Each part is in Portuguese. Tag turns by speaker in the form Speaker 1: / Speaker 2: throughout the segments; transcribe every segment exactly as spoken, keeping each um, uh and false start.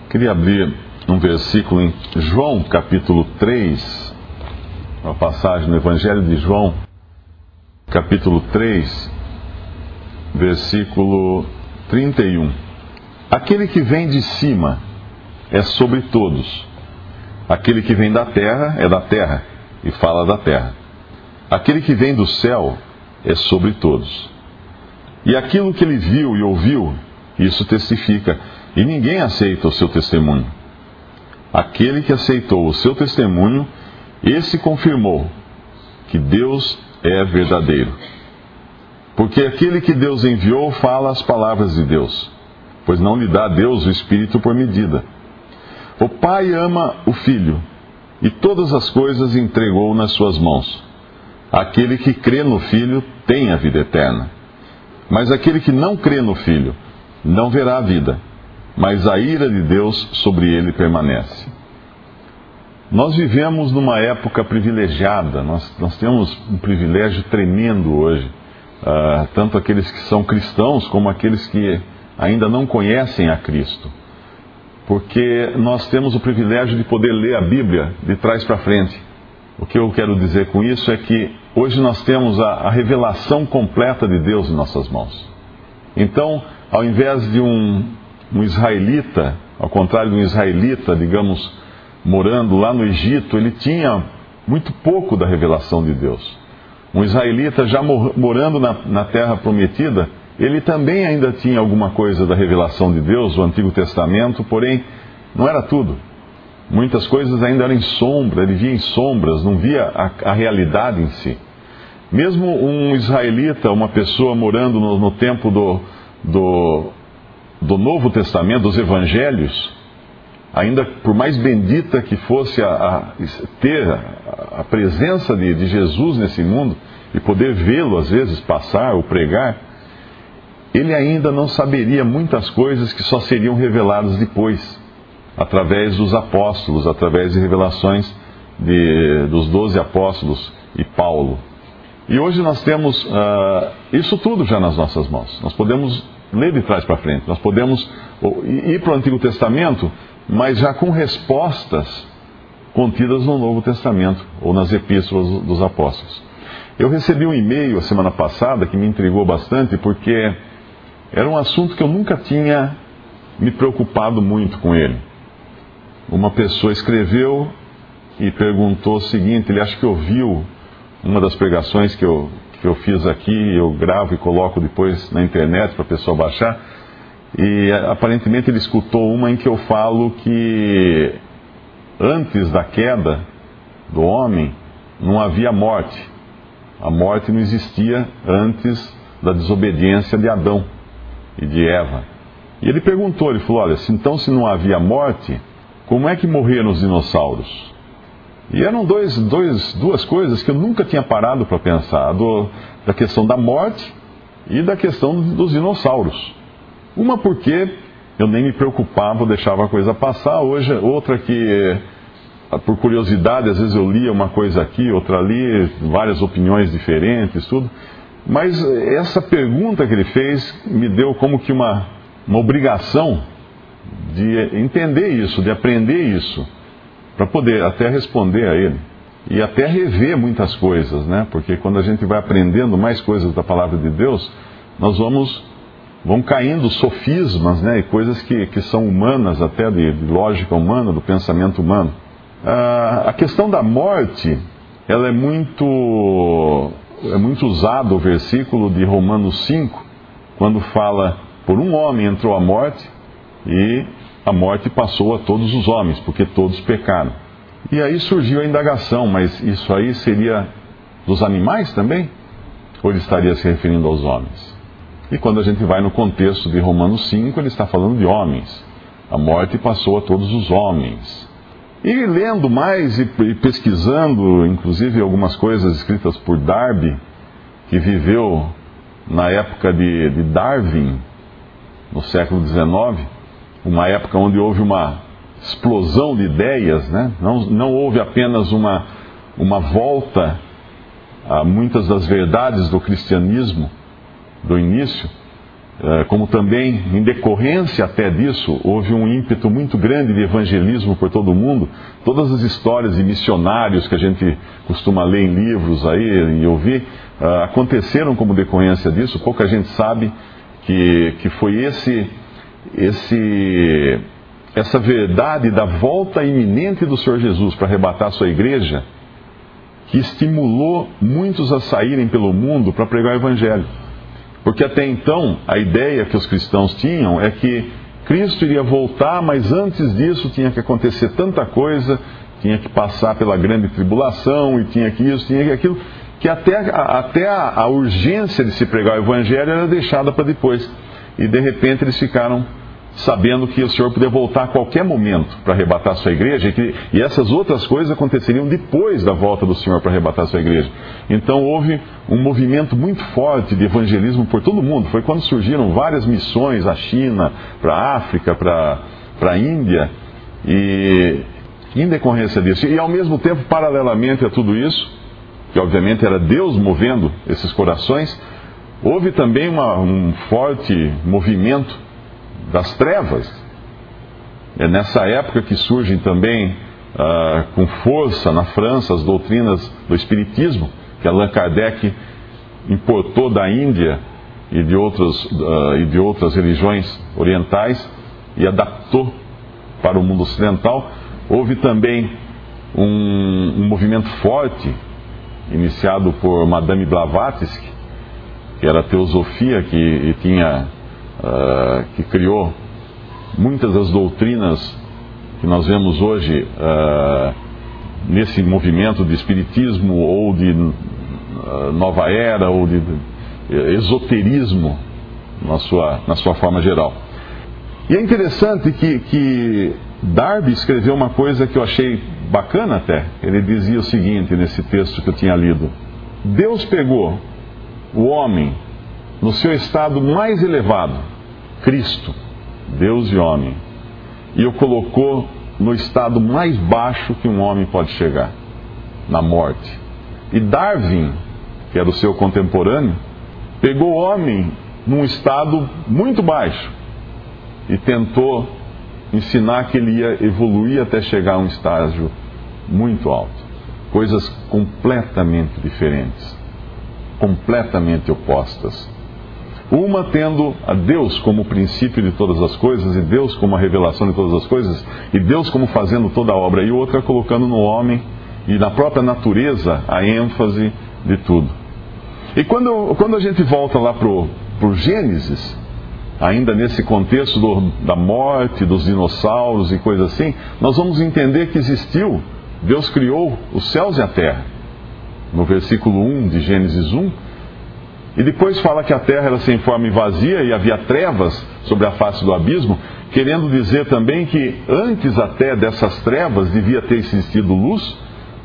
Speaker 1: Queria abrir um versículo em João, capítulo três, uma passagem no Evangelho de João, capítulo três, versículo trinta e um. Aquele que vem de cima é sobre todos. Aquele que vem da terra é da terra e fala da terra. Aquele que vem do céu é sobre todos. E aquilo que ele viu e ouviu, isso testifica, e ninguém aceita o seu testemunho. Aquele que aceitou o seu testemunho, esse confirmou que Deus é verdadeiro. Porque aquele que Deus enviou fala as palavras de Deus, pois não lhe dá a Deus o Espírito por medida. O Pai ama o Filho, e todas as coisas entregou nas suas mãos. Aquele que crê no Filho tem a vida eterna. Mas aquele que não crê no Filho não verá a vida, mas a ira de Deus sobre ele permanece. Nós vivemos numa época privilegiada, nós, nós temos um privilégio tremendo hoje, uh, tanto aqueles que são cristãos como aqueles que ainda não conhecem a Cristo, porque nós temos o privilégio de poder ler a Bíblia de trás para frente. O que eu quero dizer com isso é que hoje nós temos a, a revelação completa de Deus em nossas mãos. Então, ao invés de um, um israelita, ao contrário de um israelita, digamos, morando lá no Egito, ele tinha muito pouco da revelação de Deus. Um israelita já mor, morando na, na terra prometida, ele também ainda tinha alguma coisa da revelação de Deus, o Antigo Testamento, porém, não era tudo. Muitas coisas ainda eram em sombra, ele via em sombras, não via a, a realidade em si. Mesmo um israelita, uma pessoa morando no, no tempo do, do, do Novo Testamento, dos Evangelhos, ainda por mais bendita que fosse a, a, ter a, a presença de, de Jesus nesse mundo, e poder vê-lo às vezes passar ou pregar, ele ainda não saberia muitas coisas que só seriam reveladas depois, através dos apóstolos, através de revelações de, dos doze apóstolos e Paulo. E hoje nós temos uh, isso tudo já nas nossas mãos. Nós podemos ler de trás para frente, nós podemos ir para o Antigo Testamento, mas já com respostas contidas no Novo Testamento, ou nas epístolas dos apóstolos. Eu recebi um e-mail a semana passada que me intrigou bastante, porque era um assunto que eu nunca tinha me preocupado muito com ele. Uma pessoa escreveu e perguntou o seguinte: ele acha que ouviu uma das pregações que eu, que eu fiz aqui, eu gravo e coloco depois na internet para a pessoa baixar, e aparentemente ele escutou uma em que eu falo que antes da queda do homem não havia morte. A morte não existia antes da desobediência de Adão e de Eva. E ele perguntou, ele falou: olha, se, então se não havia morte, como é que morreram os dinossauros? E eram dois, dois, duas coisas que eu nunca tinha parado para pensar, do, da questão da morte e da questão dos dinossauros. Uma porque eu nem me preocupava, eu deixava a coisa passar. Hoje, outra que, por curiosidade, às vezes eu lia uma coisa aqui, outra ali, várias opiniões diferentes, tudo. Mas essa pergunta que ele fez me deu como que uma, uma obrigação de entender isso, de aprender isso, para poder até responder a ele. E até rever muitas coisas, né? Porque quando a gente vai aprendendo mais coisas da palavra de Deus, nós vamos, vão caindo sofismas, né? E coisas que, que são humanas, até de, de lógica humana, do pensamento humano. Ah, a questão da morte, ela é muito, é muito usado o versículo de Romanos cinco, quando fala: por um homem entrou a morte, e a morte passou a todos os homens, porque todos pecaram. E aí surgiu a indagação: mas isso aí seria dos animais também? Ou ele estaria se referindo aos homens? E quando a gente vai no contexto de Romanos cinco, ele está falando de homens. A morte passou a todos os homens. E lendo mais e pesquisando, inclusive algumas coisas escritas por Darby, que viveu na época de, de Darwin, no século dezenove, uma época onde houve uma explosão de ideias, né? Não, não houve apenas uma, uma volta a muitas das verdades do cristianismo do início, como também, em decorrência até disso, houve um ímpeto muito grande de evangelismo por todo o mundo. Todas as histórias de missionários que a gente costuma ler em livros aí e ouvir, uh, aconteceram como decorrência disso. Pouca gente sabe que, que foi esse, esse, essa verdade da volta iminente do Senhor Jesus para arrebatar a sua igreja que estimulou muitos a saírem pelo mundo para pregar o evangelho. Porque até então, a ideia que os cristãos tinham é que Cristo iria voltar, mas antes disso tinha que acontecer tanta coisa, tinha que passar pela grande tribulação, e tinha que isso, tinha que aquilo, que até, até a, a urgência de se pregar o evangelho era deixada para depois. E de repente eles ficaram sabendo que o Senhor podia voltar a qualquer momento para arrebatar a sua igreja, e, que, e essas outras coisas aconteceriam depois da volta do Senhor para arrebatar a sua igreja. Então houve um movimento muito forte de evangelismo por todo o mundo. Foi quando surgiram várias missões à China, para a África, para, para a Índia, e em decorrência disso. E ao mesmo tempo, paralelamente a tudo isso, que obviamente era Deus movendo esses corações, houve também uma, um forte movimento das trevas. É nessa época que surgem também uh, com força na França as doutrinas do Espiritismo, que Allan Kardec importou da Índia e de, outros, uh, e de outras religiões orientais e adaptou para o mundo ocidental. Houve também um, um movimento forte iniciado por Madame Blavatsky, que era a teosofia que e tinha Uh, que criou muitas das doutrinas que nós vemos hoje uh, nesse movimento de espiritismo ou de uh, nova era ou de, de esoterismo na sua, na sua forma geral. E é interessante que, que Darby escreveu uma coisa que eu achei bacana até. Ele dizia o seguinte nesse texto que eu tinha lido: Deus pegou o homem no seu estado mais elevado, Cristo, Deus e homem, e o colocou no estado mais baixo que um homem pode chegar, na morte. E Darwin, que era o seu contemporâneo, pegou o homem num estado muito baixo e tentou ensinar que ele ia evoluir até chegar a um estágio muito alto. Coisas completamente diferentes, completamente opostas. Uma tendo a Deus como princípio de todas as coisas, e Deus como a revelação de todas as coisas, e Deus como fazendo toda a obra, e outra colocando no homem e na própria natureza a ênfase de tudo. E quando, quando a gente volta lá para o Gênesis, ainda nesse contexto do, da morte, dos dinossauros e coisas assim, nós vamos entender que existiu, Deus criou os céus e a terra. No versículo um de Gênesis um, e depois fala que a terra era sem forma e vazia e havia trevas sobre a face do abismo, querendo dizer também que antes até dessas trevas devia ter existido luz,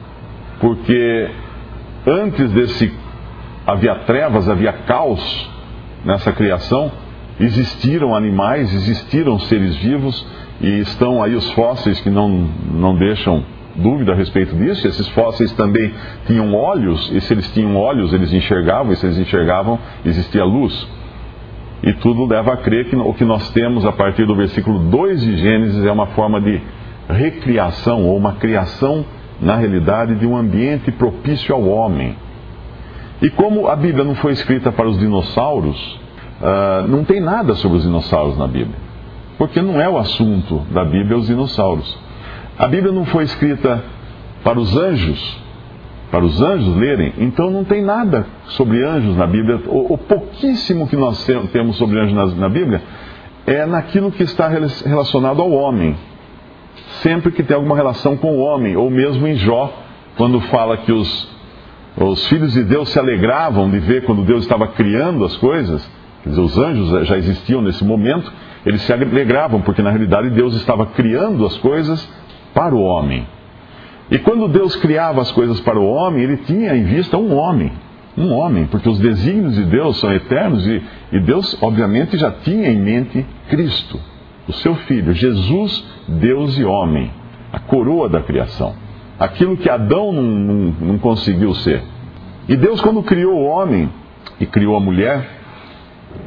Speaker 1: porque antes desse havia trevas, havia caos nessa criação, existiram animais, existiram seres vivos, e estão aí os fósseis que não, não deixam dúvida a respeito disso. Esses fósseis também tinham olhos, e se eles tinham olhos, eles enxergavam, e se eles enxergavam, existia luz. E tudo leva a crer que o que nós temos a partir do versículo dois de Gênesis é uma forma de recriação, ou uma criação, na realidade, de um ambiente propício ao homem. E como a Bíblia não foi escrita para os dinossauros, uh, não tem nada sobre os dinossauros na Bíblia, porque não é o assunto da Bíblia os dinossauros. A Bíblia não foi escrita para os anjos, para os anjos lerem, então não tem nada sobre anjos na Bíblia. O, o pouquíssimo que nós temos sobre anjos na, na Bíblia é naquilo que está relacionado ao homem, sempre que tem alguma relação com o homem, ou mesmo em Jó, quando fala que os, os filhos de Deus se alegravam de ver quando Deus estava criando as coisas, quer dizer, os anjos já existiam nesse momento, eles se alegravam, porque na realidade Deus estava criando as coisas para o homem. E quando Deus criava as coisas para o homem, Ele tinha em vista um homem. Um homem, porque os desígnios de Deus são eternos e, e Deus, obviamente, já tinha em mente Cristo, o seu Filho, Jesus, Deus e homem, a coroa da criação. Aquilo que Adão não, não, não conseguiu ser. E Deus, quando criou o homem e criou a mulher,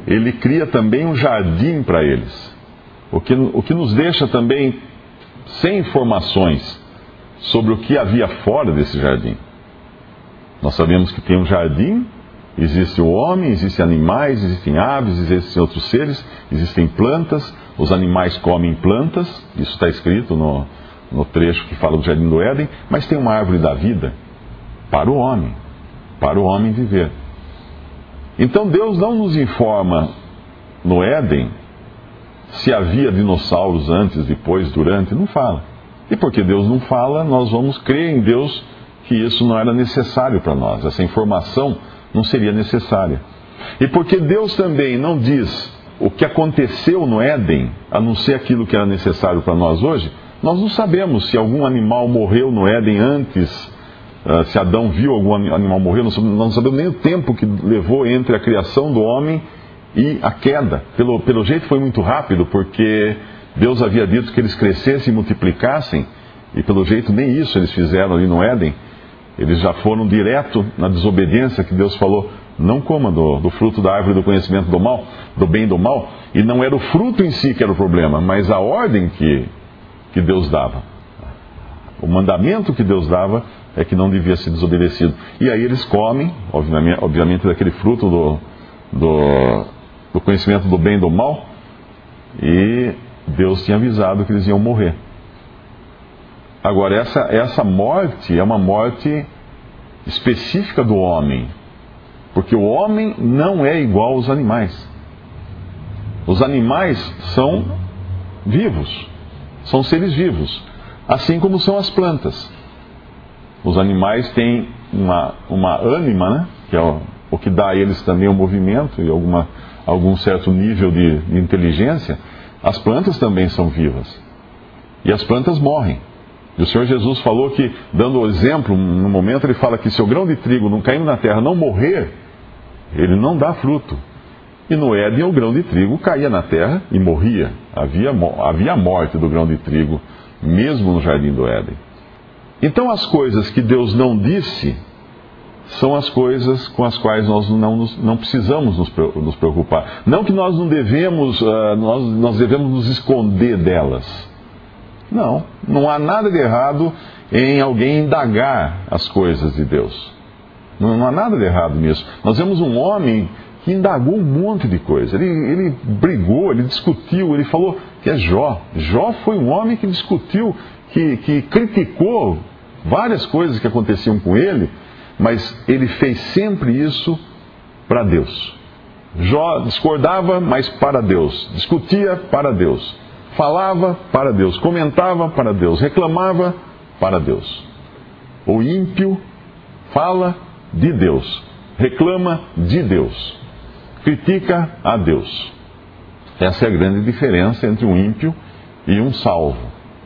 Speaker 1: Ele cria também um jardim para eles. O que, o que nos deixa também sem informações sobre o que havia fora desse jardim. Nós sabemos que tem um jardim, existe o homem, existem animais, existem aves, existem outros seres, existem plantas, os animais comem plantas, isso está escrito no, no trecho que fala do Jardim do Éden, mas tem uma árvore da vida para o homem, para o homem viver. Então Deus não nos informa no Éden se havia dinossauros antes, depois, durante, não fala. E porque Deus não fala, nós vamos crer em Deus que isso não era necessário para nós, essa informação não seria necessária. E porque Deus também não diz o que aconteceu no Éden, a não ser aquilo que era necessário para nós hoje, nós não sabemos se algum animal morreu no Éden antes, uh, se Adão viu algum animal morrer, nós não sabemos nem o tempo que levou entre a criação do homem e a queda. Pelo, pelo jeito foi muito rápido, porque Deus havia dito que eles crescessem e multiplicassem, e pelo jeito nem isso eles fizeram ali no Éden. Eles já foram direto na desobediência que Deus falou, não coma do, do fruto da árvore do conhecimento do mal, do bem e do mal, e não era o fruto em si que era o problema, mas a ordem que, que Deus dava. O mandamento que Deus dava é que não devia ser desobedecido. E aí eles comem, obviamente, obviamente daquele fruto do, do, do conhecimento do bem e do mal, e Deus tinha avisado que eles iam morrer. Agora, essa, essa morte é uma morte específica do homem, porque o homem não é igual aos animais. Os animais são vivos, são seres vivos, assim como são as plantas. Os animais têm uma, uma ânima, né, que é o, o que dá a eles também o movimento e alguma, algum certo nível de, de inteligência. As plantas também são vivas, e as plantas morrem. E o Senhor Jesus falou que, dando o exemplo, no momento ele fala que se o grão de trigo não caindo na terra não morrer, ele não dá fruto. E no Éden o grão de trigo caía na terra e morria. Havia, havia morte do grão de trigo, mesmo no jardim do Éden. Então as coisas que Deus não disse são as coisas com as quais nós não, nos, não precisamos nos, nos preocupar. Não que nós não devemos, uh, nós, nós devemos nos esconder delas. Não, não há nada de errado em alguém indagar as coisas de Deus. Não, não há nada de errado nisso. Nós vemos um homem que indagou um monte de coisa. Ele, ele brigou, ele discutiu, ele falou que é Jó. Jó foi um homem que discutiu, que, que criticou várias coisas que aconteciam com ele, mas ele fez sempre isso para Deus. Jó discordava, mas para Deus. Discutia para Deus. Falava para Deus, comentava para Deus, reclamava para Deus. O ímpio fala de Deus, reclama de Deus, critica a Deus. Essa é a grande diferença entre um ímpio e um salvo.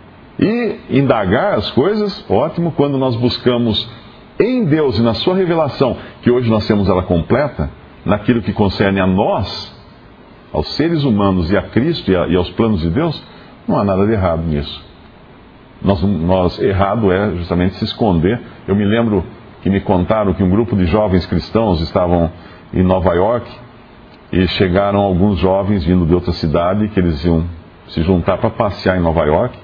Speaker 1: E indagar as coisas, ótimo, quando nós buscamos em Deus e na sua revelação, que hoje nós temos ela completa, naquilo que concerne a nós, aos seres humanos e a Cristo e, a, e aos planos de Deus, não há nada de errado nisso. Nós, nós, errado é justamente se esconder. Eu me lembro que me contaram que um grupo de jovens cristãos estavam em Nova York e chegaram alguns jovens vindo de outra cidade que eles iam se juntar para passear em Nova York.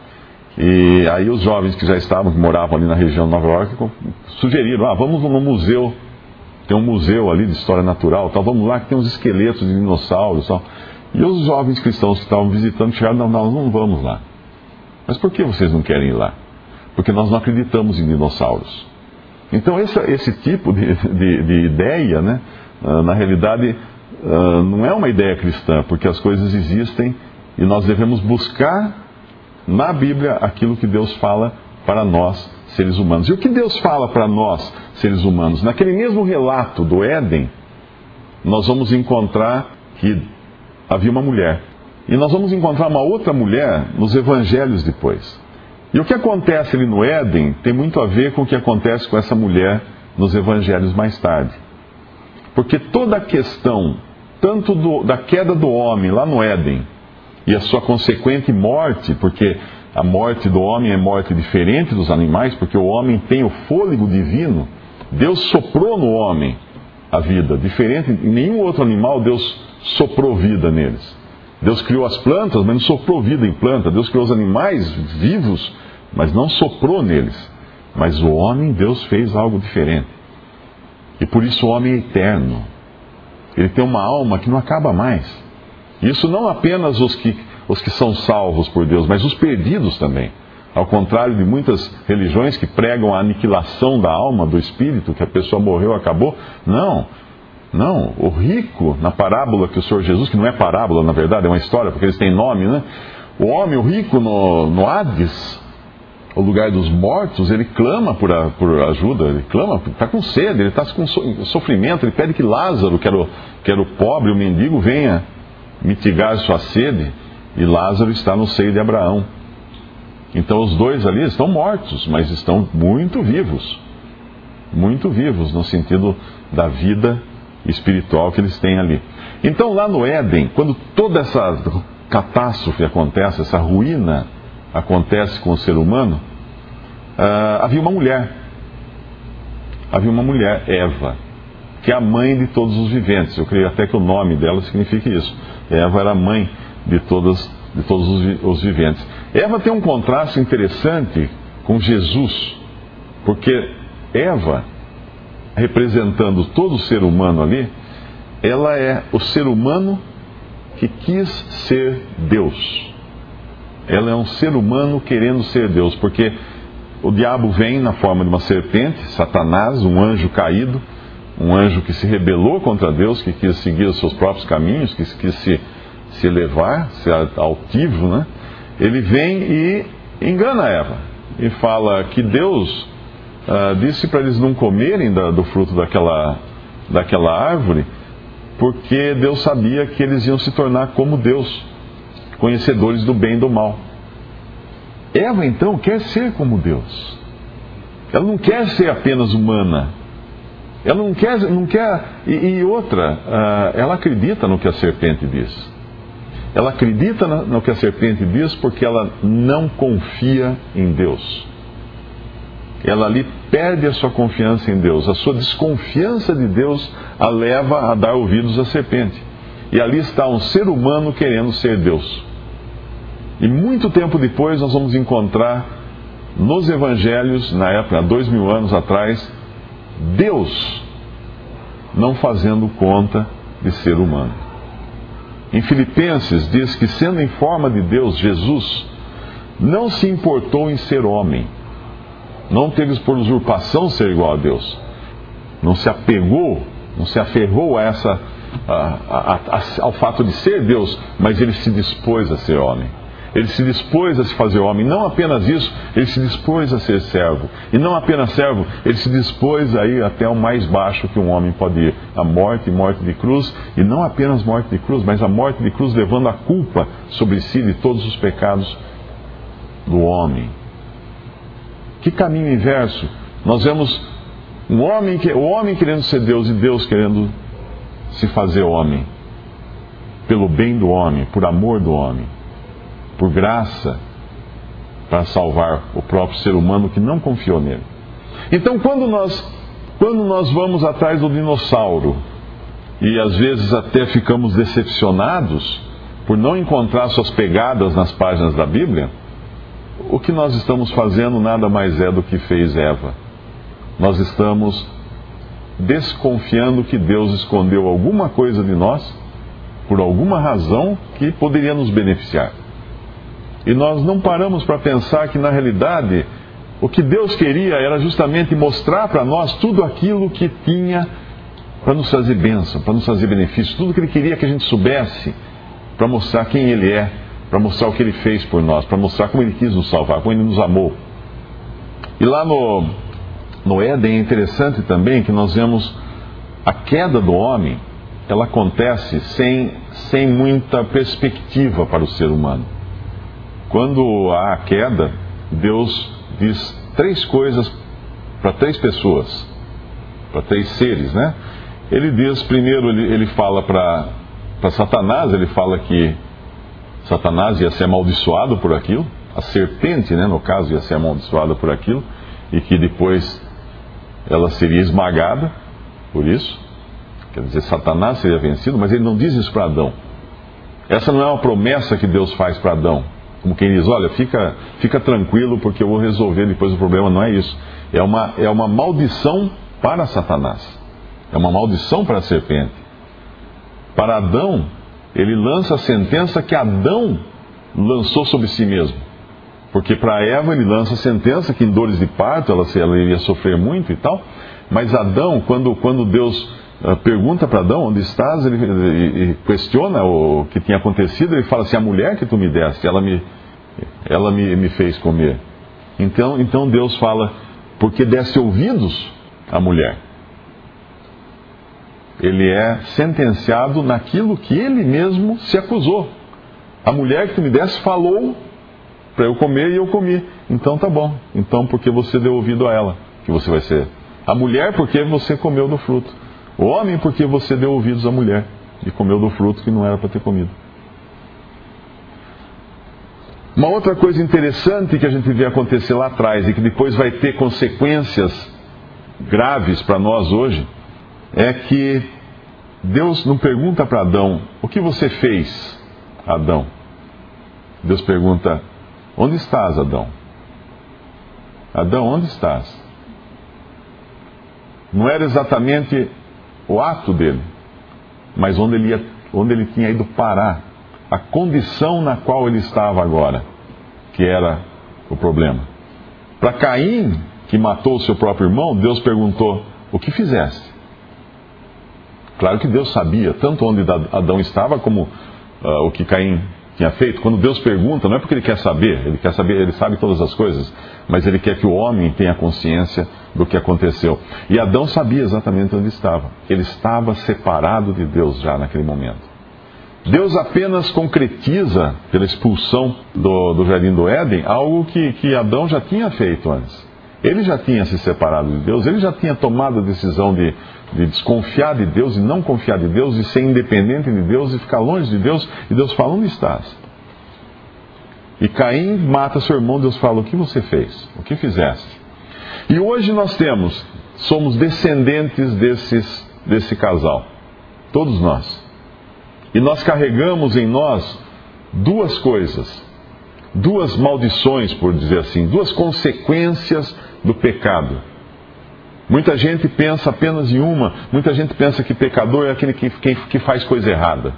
Speaker 1: E aí os jovens que já estavam, que moravam ali na região de Nova York, sugeriram, ah, vamos no museu. Tem um museu ali de história natural, tal. Vamos lá que tem uns esqueletos de dinossauros, tal. E os jovens cristãos que estavam visitando chegaram, não, nós não vamos lá. Mas por que vocês não querem ir lá? Porque nós não acreditamos em dinossauros. Então esse, esse tipo de, de, de ideia, né, na realidade, não é uma ideia cristã, porque as coisas existem e nós devemos buscar na Bíblia aquilo que Deus fala para nós, seres humanos. E o que Deus fala para nós, seres humanos? Naquele mesmo relato do Éden, nós vamos encontrar que havia uma mulher. E nós vamos encontrar uma outra mulher nos evangelhos depois. E o que acontece ali no Éden tem muito a ver com o que acontece com essa mulher nos evangelhos mais tarde. Porque toda a questão, tanto do, da queda do homem lá no Éden, e a sua consequente morte, porque a morte do homem é morte diferente dos animais, porque o homem tem o fôlego divino. Deus soprou no homem a vida. Diferente, em nenhum outro animal Deus soprou vida neles. Deus criou as plantas, mas não soprou vida em planta. Deus criou os animais vivos, mas não soprou neles. Mas o homem, Deus fez algo diferente. E por isso o homem é eterno. Ele tem uma alma que não acaba mais. Isso não apenas os que, os que são salvos por Deus, mas os perdidos também. Ao contrário de muitas religiões que pregam a aniquilação da alma, do espírito, que a pessoa morreu, acabou. Não, não. O rico, na parábola que o Senhor Jesus, que não é parábola, na verdade, é uma história, porque eles têm nome, né? O homem, o rico no, no Hades, o lugar dos mortos, ele clama por, a, por ajuda, ele clama, está com sede, ele está com sofrimento, ele pede que Lázaro, que era, o, que era o pobre, o mendigo, venha mitigar sua sede, e Lázaro está no seio de Abraão. Então os dois ali estão mortos, mas estão muito vivos, muito vivos no sentido da vida espiritual que eles têm ali. Então lá no Éden, quando toda essa catástrofe acontece, essa ruína acontece com o ser humano, uh, havia uma mulher, havia uma mulher, Eva, que é a mãe de todos os viventes. Eu creio até que o nome dela significa isso. Eva era a mãe de, todas, de todos os, os viventes. Eva tem um contraste interessante com Jesus, porque Eva, representando todo o ser humano ali, ela é o ser humano que quis ser Deus. Ela é um ser humano querendo ser Deus, porque o diabo vem na forma de uma serpente, Satanás, um anjo caído, um anjo que se rebelou contra Deus, que quis seguir os seus próprios caminhos, que quis se, se elevar, ser altivo, né? Ele vem e engana Eva, e fala que Deus uh, disse para eles não comerem da, do fruto daquela, daquela árvore, porque Deus sabia que eles iam se tornar como Deus, conhecedores do bem e do mal. Eva, então, quer ser como Deus. Ela não quer ser apenas humana. Ela não quer... Não quer e, e outra, uh, ela acredita no que a serpente diz. Ela acredita no que a serpente diz porque ela não confia em Deus. Ela ali perde a sua confiança em Deus. A sua desconfiança de Deus a leva a dar ouvidos à serpente. E ali está um ser humano querendo ser Deus. E muito tempo depois nós vamos encontrar nos evangelhos, na época, há dois mil anos atrás, Deus não fazendo conta de ser humano. Em Filipenses diz que, sendo em forma de Deus, Jesus não se importou em ser homem. Não teve por usurpação ser igual a Deus. Não se apegou, não se aferrou a essa, a, a, a, ao fato de ser Deus, mas ele se dispôs a ser homem. Ele se dispôs a se fazer homem. Não apenas isso, ele se dispôs a ser servo. E não apenas servo, ele se dispôs a ir até o mais baixo que um homem pode ir. A morte, morte de cruz. E não apenas morte de cruz, mas a morte de cruz levando a culpa sobre si de todos os pecados do homem. Que caminho inverso. Nós vemos um homem, o homem querendo ser Deus e Deus querendo se fazer homem. Pelo bem do homem, por amor do homem. Por graça, para salvar o próprio ser humano que não confiou nele. Então, quando nós, quando nós vamos atrás do dinossauro, e às vezes até ficamos decepcionados por não encontrar suas pegadas nas páginas da Bíblia, o que nós estamos fazendo nada mais é do que fez Eva. Nós estamos desconfiando que Deus escondeu alguma coisa de nós, por alguma razão que poderia nos beneficiar. E nós não paramos para pensar que, na realidade, o que Deus queria era justamente mostrar para nós tudo aquilo que tinha para nos trazer bênção, para nos trazer benefício, tudo que Ele queria que a gente soubesse, para mostrar quem Ele é, para mostrar o que Ele fez por nós, para mostrar como Ele quis nos salvar, como Ele nos amou. E lá no, no Éden é interessante também que nós vemos a queda do homem, ela acontece sem, sem muita perspectiva para o ser humano. Quando há a queda, Deus diz três coisas para três pessoas, para três seres, né? Ele diz, primeiro, ele, ele fala para Satanás, ele fala que Satanás ia ser amaldiçoado por aquilo, a serpente, né, no caso, ia ser amaldiçoada por aquilo, e que depois ela seria esmagada por isso. Quer dizer, Satanás seria vencido, mas ele não diz isso para Adão. Essa não é uma promessa que Deus faz para Adão. Como quem diz, olha, fica, fica tranquilo porque eu vou resolver depois o problema. Não é isso. É uma, é uma maldição para Satanás. É uma maldição para a serpente. Para Adão, ele lança a sentença que Adão lançou sobre si mesmo. Porque para Eva ele lança a sentença que em dores de parto ela, ela iria sofrer muito e tal. Mas Adão, quando, quando Deus uh, pergunta para Adão onde estás, ele, ele, ele questiona o que tinha acontecido, ele fala assim, a mulher que tu me deste, ela me, ela me, me fez comer. Então, então Deus fala, porque deste ouvidos à mulher. Ele é sentenciado naquilo que ele mesmo se acusou. A mulher que tu me deste falou para eu comer e eu comi. Então tá bom. Então porque você deu ouvido a ela, que você vai ser. A mulher porque você comeu do fruto. O homem porque você deu ouvidos à mulher e comeu do fruto que não era para ter comido. Uma outra coisa interessante que a gente vê acontecer lá atrás e que depois vai ter consequências graves para nós hoje, é que Deus não pergunta para Adão, o que você fez, Adão? Deus pergunta, onde estás, Adão? Adão, onde estás? Não era exatamente o ato dele, mas onde ele, ia, onde ele tinha ido parar, a condição na qual ele estava agora, que era o problema. Para Caim, que matou o seu próprio irmão, Deus perguntou, o que fizeste? Claro que Deus sabia, tanto onde Adão estava, como uh, o que Caim tinha feito. Quando Deus pergunta, não é porque Ele quer saber, Ele quer saber, Ele sabe todas as coisas, mas Ele quer que o homem tenha consciência do que aconteceu. E Adão sabia exatamente onde estava. Ele estava separado de Deus já naquele momento. Deus apenas concretiza, pela expulsão do, do Jardim do Éden, algo que, que Adão já tinha feito antes. Ele já tinha se separado de Deus, ele já tinha tomado a decisão de, de desconfiar de Deus e não confiar de Deus, e ser independente de Deus e ficar longe de Deus. E Deus fala, onde estás? E Caim mata seu irmão, Deus fala, o que você fez? O que fizeste? E hoje nós temos, somos descendentes desses, desse casal. Todos nós. E nós carregamos em nós duas coisas. Duas maldições, por dizer assim, duas consequências do pecado. Muita gente pensa apenas em uma, muita gente pensa que pecador é aquele que, que, que faz coisa errada.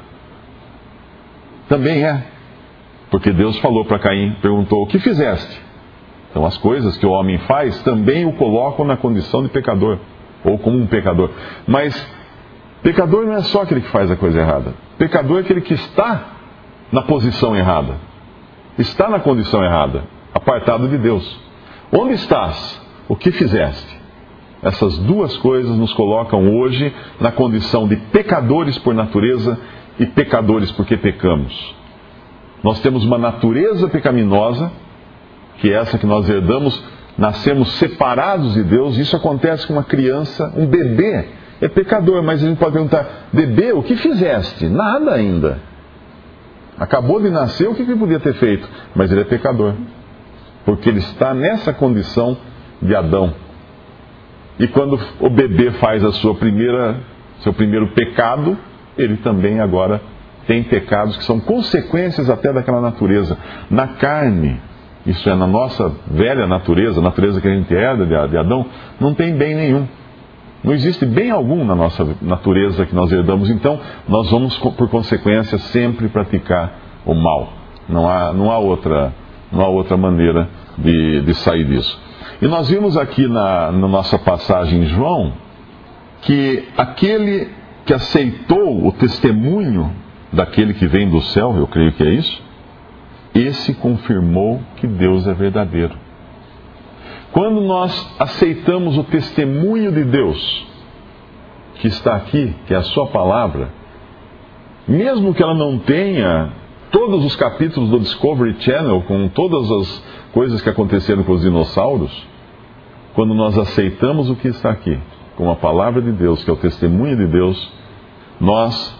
Speaker 1: Também é, porque Deus falou para Caim, perguntou, o que fizeste? Então as coisas que o homem faz também o colocam na condição de pecador, ou como um pecador. Mas pecador não é só aquele que faz a coisa errada. Pecador é aquele que está na posição errada. Está na condição errada, apartado de Deus. Onde estás? O que fizeste? Essas duas coisas nos colocam hoje na condição de pecadores por natureza e pecadores porque pecamos. Nós temos uma natureza pecaminosa, que é essa que nós herdamos, nascemos separados de Deus. Isso acontece com uma criança, um bebê é pecador, mas a gente pode perguntar, bebê, o que fizeste? Nada ainda. Acabou de nascer, o que ele podia ter feito? Mas ele é pecador. Porque ele está nessa condição de Adão. E quando o bebê faz a sua primeira, seu primeiro pecado, ele também agora tem pecados que são consequências até daquela natureza. Na carne, isso é, na nossa velha natureza, a natureza que a gente herda de Adão, não tem bem nenhum. Não existe bem algum na nossa natureza que nós herdamos. Então, nós vamos, por consequência, sempre praticar o mal. Não há, não há, outra, não há outra maneira de, de sair disso. E nós vimos aqui na, na nossa passagem em João, que aquele que aceitou o testemunho daquele que vem do céu, eu creio que é isso, esse confirmou que Deus é verdadeiro. Quando nós aceitamos o testemunho de Deus, que está aqui, que é a sua palavra, mesmo que ela não tenha todos os capítulos do Discovery Channel, com todas as coisas que aconteceram com os dinossauros, quando nós aceitamos o que está aqui, com a palavra de Deus, que é o testemunho de Deus, nós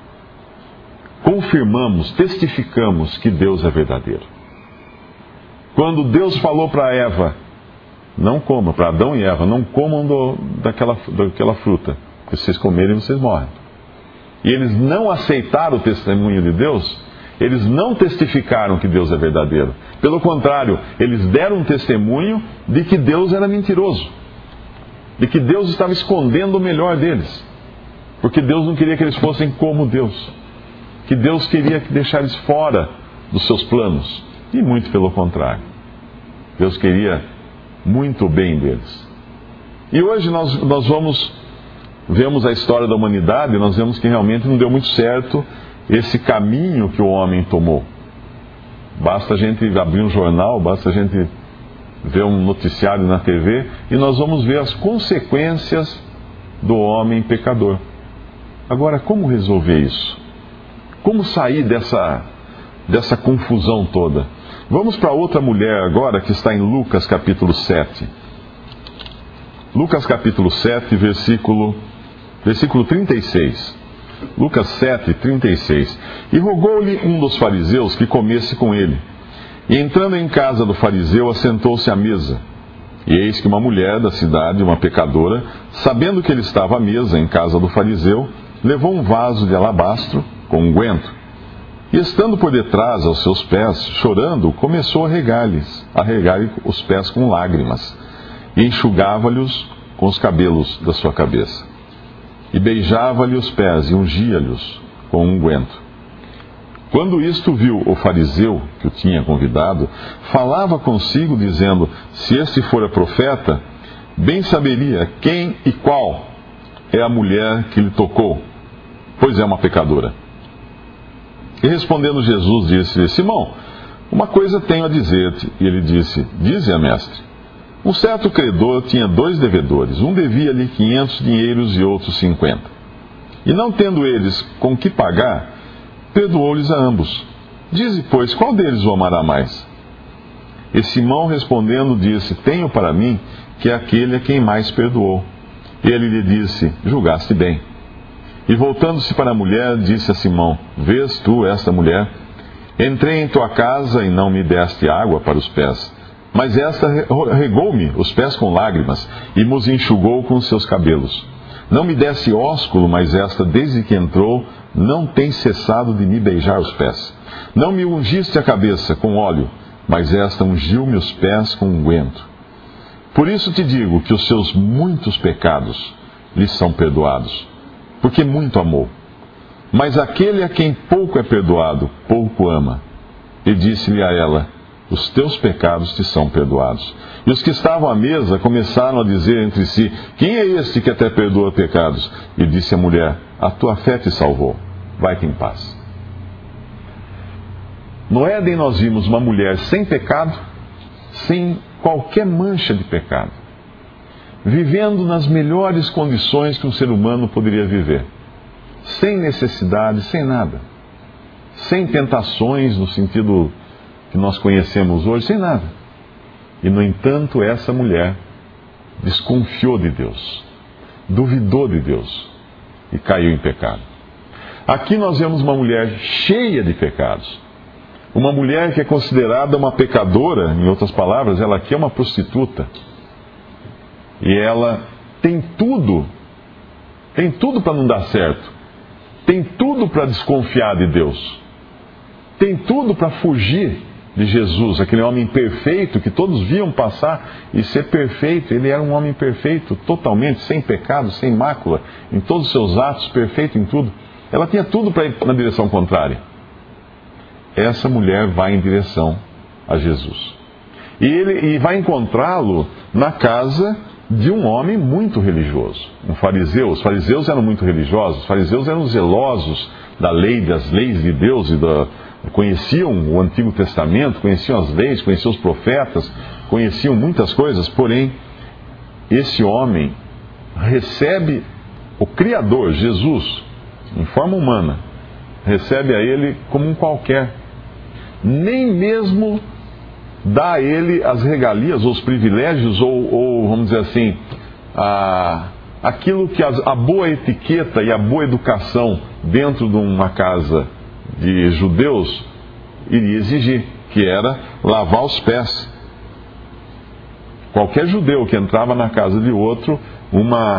Speaker 1: confirmamos, testificamos que Deus é verdadeiro. Quando Deus falou para Eva, não comam, para Adão e Eva, não comam do, daquela, daquela fruta, porque se vocês comerem, vocês morrem. E eles não aceitaram o testemunho de Deus, eles não testificaram que Deus é verdadeiro. Pelo contrário, eles deram um testemunho de que Deus era mentiroso, de que Deus estava escondendo o melhor deles, porque Deus não queria que eles fossem como Deus, que Deus queria deixar eles fora dos seus planos, e muito pelo contrário. Deus queria muito o bem deles. E hoje nós, nós vamos, vemos a história da humanidade, e nós vemos que realmente não deu muito certo esse caminho que o homem tomou. Basta a gente abrir um jornal, basta a gente ver um noticiário na T V, e nós vamos ver as consequências do homem pecador. Agora, como resolver isso? Como sair dessa, dessa confusão toda? Vamos para outra mulher agora, que está em Lucas capítulo sete. Lucas capítulo sete, versículo, versículo trinta e seis. Lucas sete, trinta e seis. E rogou-lhe um dos fariseus que comesse com ele. E entrando em casa do fariseu, assentou-se à mesa. E eis que uma mulher da cidade, uma pecadora, sabendo que ele estava à mesa em casa do fariseu, levou um vaso de alabastro com unguento. E estando por detrás aos seus pés, chorando, começou a regar-lhes, a regar os pés com lágrimas, e enxugava-lhes com os cabelos da sua cabeça. E beijava-lhe os pés e ungia-lhes com unguento. Quando isto viu o fariseu, que o tinha convidado, falava consigo, dizendo: se este fora profeta, bem saberia quem e qual é a mulher que lhe tocou, pois é uma pecadora. E respondendo Jesus, disse-lhe: Simão, uma coisa tenho a dizer-te. E ele disse: dize-a, mestre. Um certo credor tinha dois devedores. Um devia-lhe quinhentos dinheiros e outro cinquenta. E não tendo eles com que pagar, perdoou-lhes a ambos. Dize, pois, qual deles o amará mais? E Simão respondendo disse: tenho para mim que é aquele a quem mais perdoou. E ele lhe disse: julgaste bem. E voltando-se para a mulher, disse a Simão: vês tu esta mulher? Entrei em tua casa e não me deste água para os pés, mas esta regou-me os pés com lágrimas e mos enxugou com os seus cabelos. Não me deste ósculo, mas esta, desde que entrou, não tem cessado de me beijar os pés. Não me ungiste a cabeça com óleo, mas esta ungiu-me os pés com unguento. Por isso te digo que os seus muitos pecados lhe são perdoados, porque muito amou. Mas aquele a quem pouco é perdoado, pouco ama. E disse-lhe a ela: os teus pecados te são perdoados. E os que estavam à mesa começaram a dizer entre si: quem é este que até perdoa pecados? E disse a mulher: a tua fé te salvou, vai-te em paz. No Éden nós vimos uma mulher sem pecado, sem qualquer mancha de pecado, vivendo nas melhores condições que um ser humano poderia viver, sem necessidade, sem nada, sem tentações no sentido que nós conhecemos hoje, sem nada. E, no entanto, essa mulher desconfiou de Deus, duvidou de Deus e caiu em pecado. Aqui nós vemos uma mulher cheia de pecados, uma mulher que é considerada uma pecadora, em outras palavras, ela aqui é uma prostituta. E ela tem tudo, tem tudo para não dar certo, tem tudo para desconfiar de Deus, tem tudo para fugir de Jesus, aquele homem perfeito que todos viam passar e ser perfeito. Ele era um homem perfeito, totalmente, sem pecado, sem mácula, em todos os seus atos, perfeito em tudo. Ela tinha tudo para ir na direção contrária. Essa mulher vai em direção a Jesus. E, ele, e vai encontrá-lo na casa de um homem muito religioso, um fariseu. Os fariseus eram muito religiosos, os fariseus eram zelosos da lei, das leis de Deus, e da, conheciam o Antigo Testamento, conheciam as leis, conheciam os profetas, conheciam muitas coisas. Porém, esse homem recebe o Criador, Jesus, em forma humana, recebe a ele como um qualquer, nem mesmo dá a ele as regalias, ou os privilégios, ou, ou vamos dizer assim, a, aquilo que a, a boa etiqueta e a boa educação dentro de uma casa de judeus iria exigir, que era lavar os pés. Qualquer judeu que entrava na casa de outro, uma,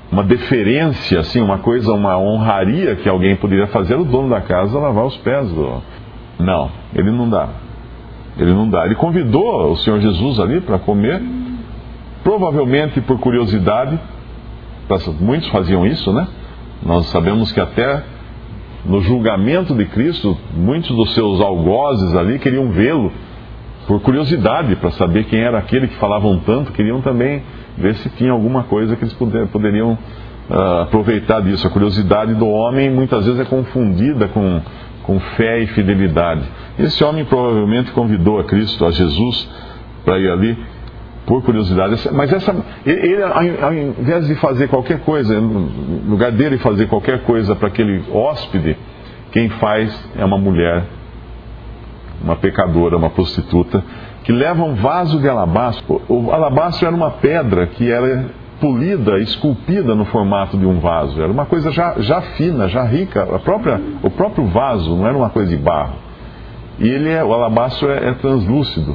Speaker 1: uma deferência, assim, uma coisa, uma honraria que alguém poderia fazer, o dono da casa lavar os pés do... Não, ele não dá. Ele não dá. Ele convidou o Senhor Jesus ali para comer, provavelmente por curiosidade. Muitos faziam isso, né? Nós sabemos que até no julgamento de Cristo, muitos dos seus algozes ali queriam vê-lo por curiosidade, para saber quem era aquele que falavam tanto, queriam também ver se tinha alguma coisa que eles poder, poderiam uh, aproveitar disso. A curiosidade do homem muitas vezes é confundida com, com fé e fidelidade. Esse homem provavelmente convidou a Cristo, a Jesus, para ir ali por curiosidade. Mas essa, ele, ao invés de fazer qualquer coisa, no lugar dele fazer qualquer coisa para aquele hóspede, quem faz é uma mulher, uma pecadora, uma prostituta, que leva um vaso de alabastro. O alabastro era uma pedra que era polida, esculpida no formato de um vaso. Era uma coisa já, já fina, já rica. A própria, o próprio vaso não era uma coisa de barro. E ele é, o alabastro é, é translúcido.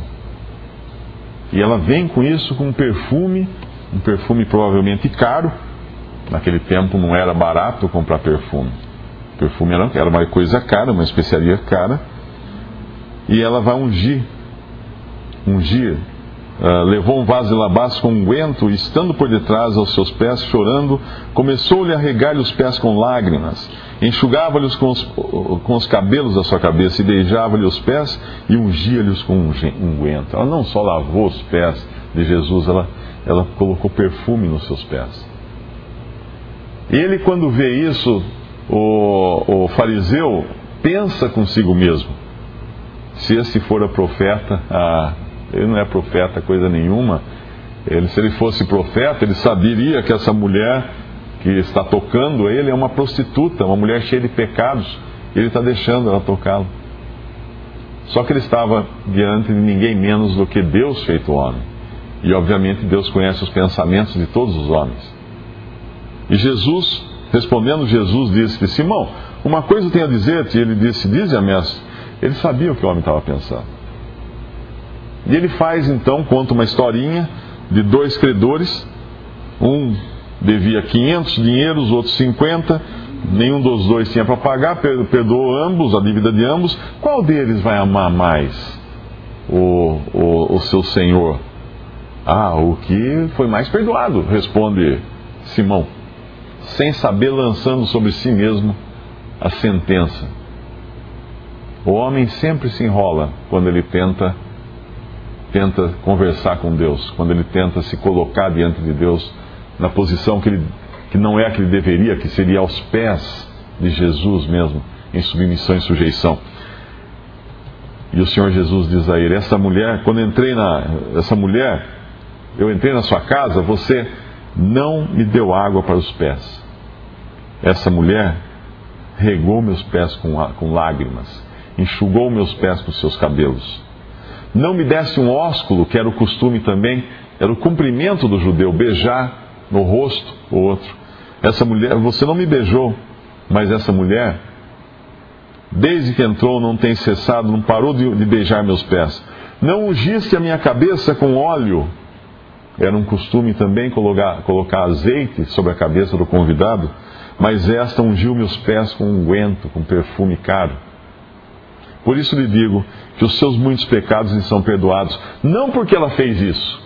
Speaker 1: E ela vem com isso, com um perfume, um perfume provavelmente caro. Naquele tempo não era barato comprar perfume. Perfume era, era uma coisa cara, uma especiaria cara. E ela vai ungir, ungir, uh, levou um vaso de alabastro com unguento, e estando por detrás aos seus pés, chorando, começou-lhe a regar-lhe os pés com lágrimas, enxugava-lhes com os, com os cabelos da sua cabeça, e beijava-lhe os pés, e ungia-lhes com unguento. Ela não só lavou os pés de Jesus, ela, ela colocou perfume nos seus pés. Ele, quando vê isso, o, o fariseu pensa consigo mesmo: se esse for a profeta, ah, ele não é profeta coisa nenhuma. Ele, se ele fosse profeta, ele saberia que essa mulher que está tocando ele é uma prostituta, uma mulher cheia de pecados, e ele está deixando ela tocá-lo. Só que ele estava diante de ninguém menos do que Deus feito homem. E obviamente Deus conhece os pensamentos de todos os homens. E Jesus, respondendo, Jesus disse-lhe: Simão, uma coisa eu tenho a dizer-te. E ele disse: dize-a, mestre. Ele sabia o que o homem estava pensando. E ele faz então, conta uma historinha de dois credores. Um devia quinhentos dinheiros, o outro cinquenta. Nenhum dos dois tinha para pagar, perdoou ambos, a dívida de ambos. Qual deles vai amar mais o, o, o seu senhor? Ah, o que foi mais perdoado, responde Simão, sem saber, lançando sobre si mesmo a sentença. O homem sempre se enrola quando ele tenta, tenta conversar com Deus, quando ele tenta se colocar diante de Deus na posição que, ele, que não é a que ele deveria, que seria aos pés de Jesus mesmo, em submissão e sujeição. E o Senhor Jesus diz a ele: essa mulher, quando entrei na, essa mulher, eu entrei na sua casa, você não me deu água para os pés. Essa mulher regou meus pés com, com lágrimas, enxugou meus pés com seus cabelos. Não me desse um ósculo, que era o costume também, era o cumprimento do judeu, beijar no rosto o outro. Essa mulher, você não me beijou, mas essa mulher, desde que entrou, não tem cessado, não parou de, de beijar meus pés. Não ungiste a minha cabeça com óleo. Era um costume também colocar, colocar azeite sobre a cabeça do convidado, mas esta ungiu meus pés com unguento, com perfume caro. Por isso lhe digo que os seus muitos pecados lhe são perdoados, não porque ela fez isso.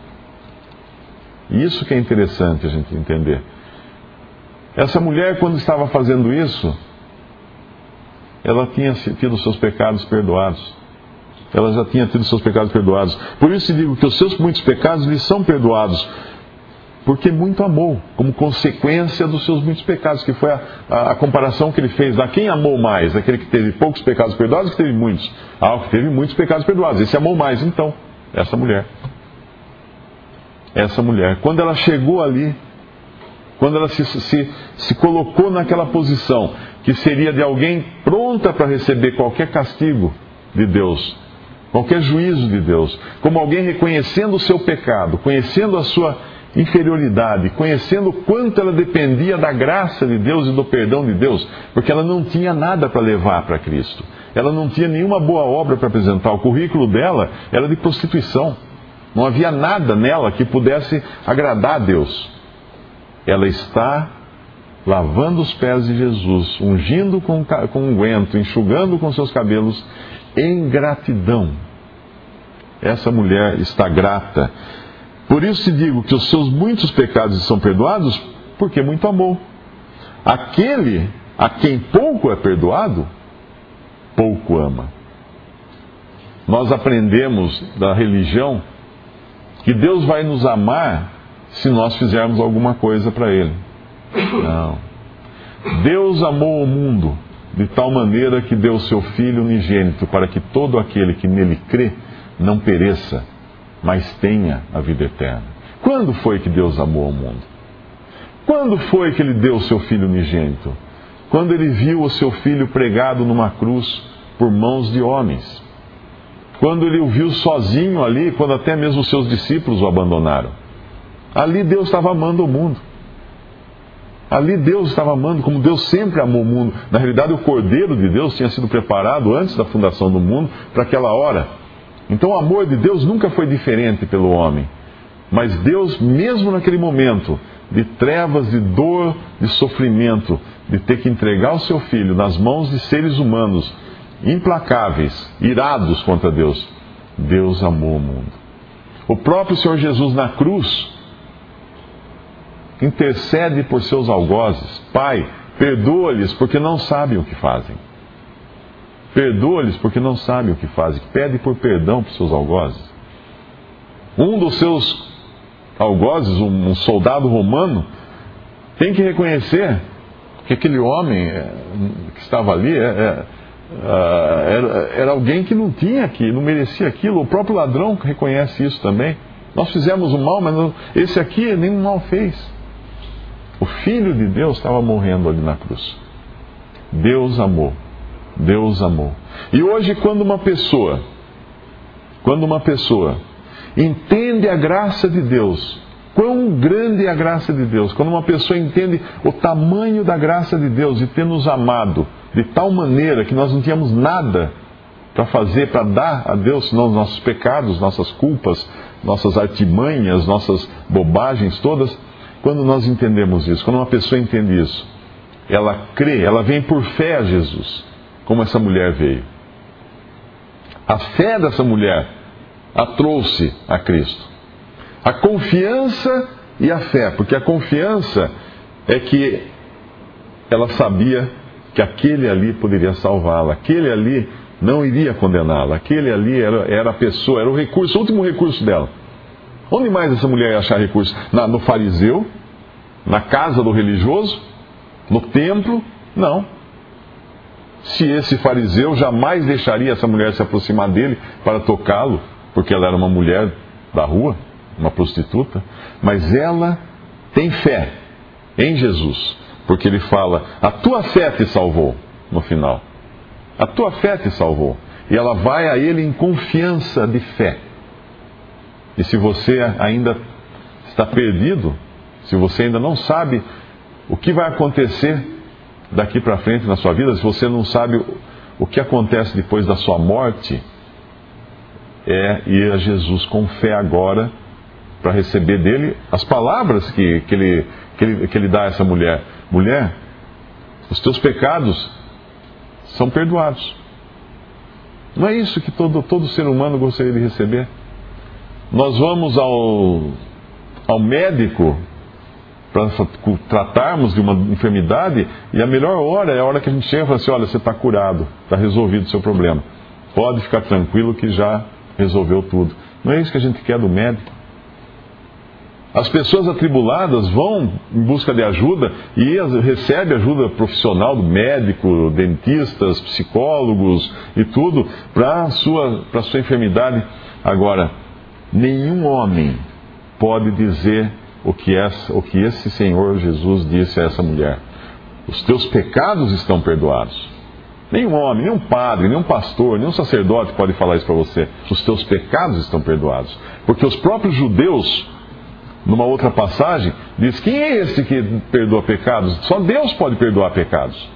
Speaker 1: Isso que é interessante a gente entender. Essa mulher, quando estava fazendo isso, ela tinha tido seus pecados perdoados. Ela já tinha tido seus pecados perdoados. Por isso lhe digo que os seus muitos pecados lhe são perdoados, porque muito amou, como consequência dos seus muitos pecados, que foi a, a, a comparação que ele fez lá. Quem amou mais? Aquele que teve poucos pecados perdoados ou que teve muitos? Ah, o que teve muitos pecados perdoados. Esse amou mais, então. Essa mulher. Essa mulher. Quando ela chegou ali, quando ela se, se, se colocou naquela posição, que seria de alguém pronta para receber qualquer castigo de Deus, qualquer juízo de Deus, como alguém reconhecendo o seu pecado, conhecendo a sua inferioridade, conhecendo o quanto ela dependia da graça de Deus e do perdão de Deus, porque ela não tinha nada para levar para Cristo. Ela não tinha nenhuma boa obra para apresentar. O currículo dela era de prostituição. Não havia nada nela que pudesse agradar a Deus. ela está lavando os pés de Jesus, ungindo com, com unguento, enxugando com seus cabelos, em gratidão. Essa mulher está grata. Por isso te digo que os seus muitos pecados são perdoados, porque muito amou. Aquele a quem pouco é perdoado, pouco ama. Nós aprendemos da religião que Deus vai nos amar se nós fizermos alguma coisa para Ele. Não. Deus amou o mundo de tal maneira que deu o seu Filho unigênito para que todo aquele que nele crê não pereça, mas tenha a vida eterna. Quando foi que Deus amou o mundo? Quando foi que Ele deu o seu Filho unigênito? Quando Ele viu o seu Filho pregado numa cruz por mãos de homens. Quando Ele o viu sozinho ali, quando até mesmo os seus discípulos o abandonaram. Ali Deus estava amando o mundo. Ali Deus estava amando, como Deus sempre amou o mundo. Na realidade, o Cordeiro de Deus tinha sido preparado antes da fundação do mundo para aquela hora. Então o amor de Deus nunca foi diferente pelo homem. Mas Deus, mesmo naquele momento de trevas, de dor, de sofrimento, de ter que entregar o seu Filho nas mãos de seres humanos implacáveis, irados contra Deus, Deus amou o mundo. O próprio Senhor Jesus na cruz intercede por seus algozes. Pai, perdoa-lhes porque não sabem o que fazem. Perdoa-lhes porque não sabem o que fazem. Pede por perdão para os seus algozes. Um dos seus algozes, um soldado romano, tem que reconhecer que aquele homem que estava ali era, era alguém que não tinha, que não merecia aquilo. O próprio ladrão reconhece isso também. Nós fizemos o mal, mas esse aqui nenhum mal fez. O Filho de Deus estava morrendo ali na cruz. Deus amou. Deus amou. E hoje, quando uma pessoa, quando uma pessoa entende a graça de Deus, quão grande é a graça de Deus, quando uma pessoa entende o tamanho da graça de Deus de ter nos amado de tal maneira que nós não tínhamos nada para fazer, para dar a Deus, senão os nossos pecados, nossas culpas, nossas artimanhas, nossas bobagens todas. Quando nós entendemos isso, quando uma pessoa entende isso, ela crê, ela vem por fé a Jesus, como essa mulher veio. A fé dessa mulher a trouxe a Cristo. A confiança e a fé, porque a confiança é que ela sabia que aquele ali poderia salvá-la, aquele ali não iria condená-la, aquele ali era, era a pessoa, era o recurso, o último recurso dela. Onde mais essa mulher ia achar recurso? Na, no fariseu? Na casa do religioso? No templo? Não. Se esse fariseu jamais deixaria essa mulher se aproximar dele para tocá-lo, porque ela era uma mulher da rua, uma prostituta, mas ela tem fé em Jesus, porque ele fala, a tua fé te salvou, no final. A tua fé te salvou. E ela vai a ele em confiança de fé. E se você ainda está perdido, se você ainda não sabe o que vai acontecer daqui para frente na sua vida, se você não sabe o que acontece depois da sua morte, é ir a Jesus com fé agora, para receber dele as palavras que, que, ele, que, ele, que ele dá a essa mulher. Mulher, os teus pecados são perdoados. Não é isso que todo, todo ser humano gostaria de receber? Nós vamos ao, ao médico para tratarmos de uma enfermidade, e a melhor hora é a hora que a gente chega e fala assim, olha, você está curado, está resolvido o seu problema. Pode ficar tranquilo que já resolveu tudo. Não é isso que a gente quer do médico. As pessoas atribuladas vão em busca de ajuda e recebem ajuda profissional do médico, dentistas, psicólogos e tudo para a sua, para a sua enfermidade. Agora, nenhum homem pode dizer o que, essa, o que esse Senhor Jesus disse a essa mulher. Os teus pecados estão perdoados. Nenhum homem, nenhum padre, nenhum pastor, nenhum sacerdote pode falar isso para você. Os teus pecados estão perdoados. Porque os próprios judeus, numa outra passagem, diz, quem é esse que perdoa pecados? Só Deus pode perdoar pecados.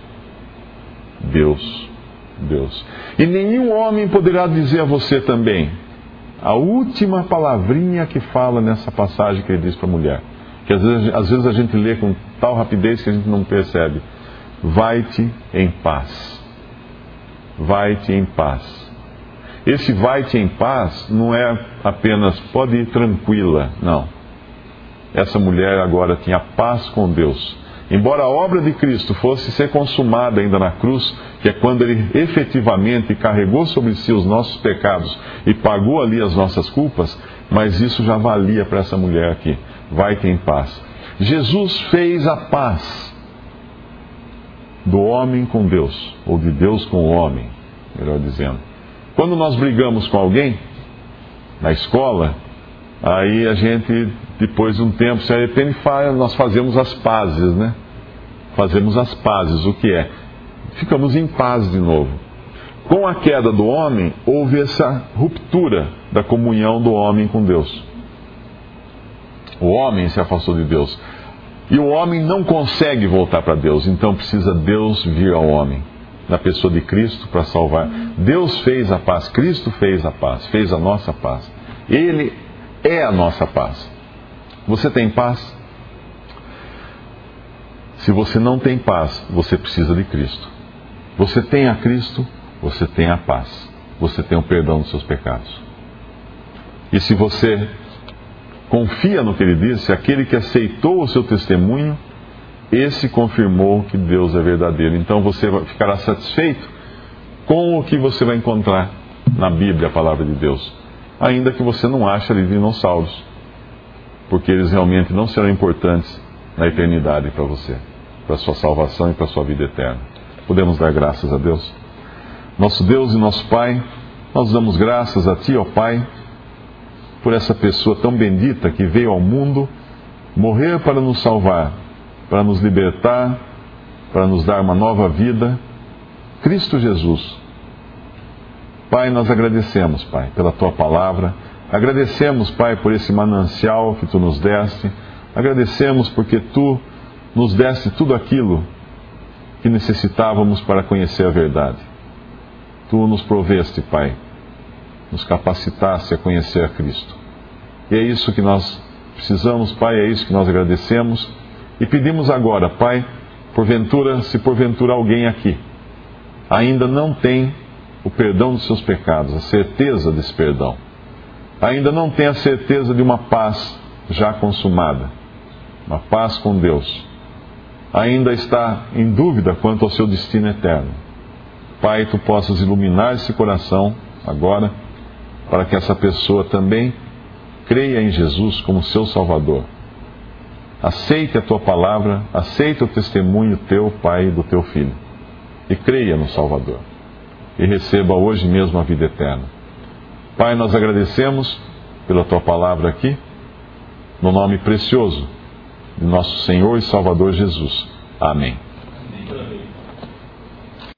Speaker 1: Deus. Deus. E nenhum homem poderá dizer a você também a última palavrinha que fala nessa passagem que ele diz para a mulher. que às vezes, às vezes a gente lê com tal rapidez que a gente não percebe. Vai-te em paz. Vai-te em paz. Esse vai-te em paz não é apenas pode ir tranquila, não. Essa mulher agora tinha paz com Deus. Embora a obra de Cristo fosse ser consumada ainda na cruz, que é quando Ele efetivamente carregou sobre si os nossos pecados e pagou ali as nossas culpas, mas isso já valia para essa mulher aqui. Vai-te em paz. Jesus fez a paz do homem com Deus, ou de Deus com o homem, melhor dizendo. Quando nós brigamos com alguém, na escola, aí a gente, depois de um tempo, se arrepende e fala, nós fazemos as pazes, né? Fazemos as pazes, o que é? Ficamos em paz de novo. Com a queda do homem, houve essa ruptura da comunhão do homem com Deus. O homem se afastou de Deus. E o homem não consegue voltar para Deus, então precisa Deus vir ao homem, na pessoa de Cristo, para salvar. Deus fez a paz, Cristo fez a paz, fez a nossa paz. Ele é a nossa paz. Você tem paz? Se você não tem paz, você precisa de Cristo. Você tem a Cristo, você tem a paz. Você tem o perdão dos seus pecados. E se você confia no que Ele disse, aquele que aceitou o seu testemunho, esse confirmou que Deus é verdadeiro. Então você ficará satisfeito com o que você vai encontrar na Bíblia, a palavra de Deus. Ainda que você não ache ali dinossauros, porque eles realmente não serão importantes na eternidade para você, para a sua salvação e para a sua vida eterna. Podemos dar graças a Deus? Nosso Deus e nosso Pai, nós damos graças a Ti, ó Pai, por essa pessoa tão bendita que veio ao mundo morrer para nos salvar, para nos libertar, para nos dar uma nova vida, Cristo Jesus. Pai, nós agradecemos, Pai, pela Tua palavra, agradecemos, Pai, por esse manancial que Tu nos deste, agradecemos porque Tu nos deste tudo aquilo que necessitávamos para conhecer a verdade. Tu nos proveste, Pai, nos capacitaste a conhecer a Cristo. E é isso que nós precisamos, Pai, é isso que nós agradecemos. E pedimos agora, Pai, porventura, se porventura alguém aqui ainda não tem o perdão dos seus pecados, a certeza desse perdão, ainda não tem a certeza de uma paz já consumada, uma paz com Deus, ainda está em dúvida quanto ao seu destino eterno, Pai, Tu possas iluminar esse coração agora, para que essa pessoa também creia em Jesus como seu Salvador. Aceite a Tua palavra, aceite o testemunho Teu, Pai, e do Teu Filho. E creia no Salvador. E receba hoje mesmo a vida eterna. Pai, nós agradecemos pela Tua palavra aqui, no nome precioso de nosso Senhor e Salvador Jesus. Amém. Amém.